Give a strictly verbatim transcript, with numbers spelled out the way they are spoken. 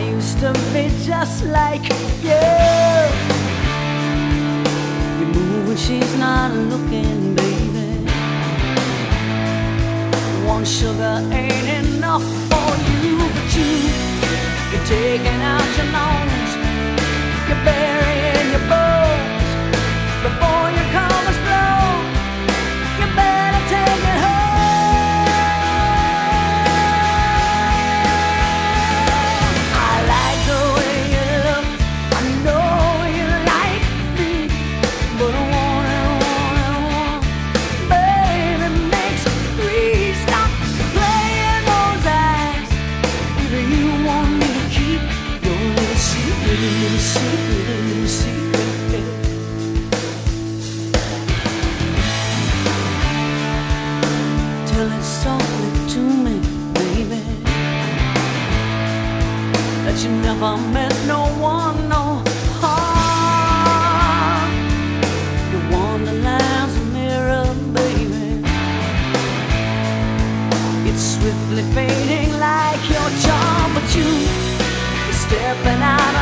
used to be just like you. You move when she's not looking, baby. One sugar ain't enough for you, but you, you're taking out your lungs, you're burying your bones before your colors blow. You better take it home. You never meant no one no harm. Your wonderland's a mirror, baby. It's swiftly fading like your charm, but you, you're stepping out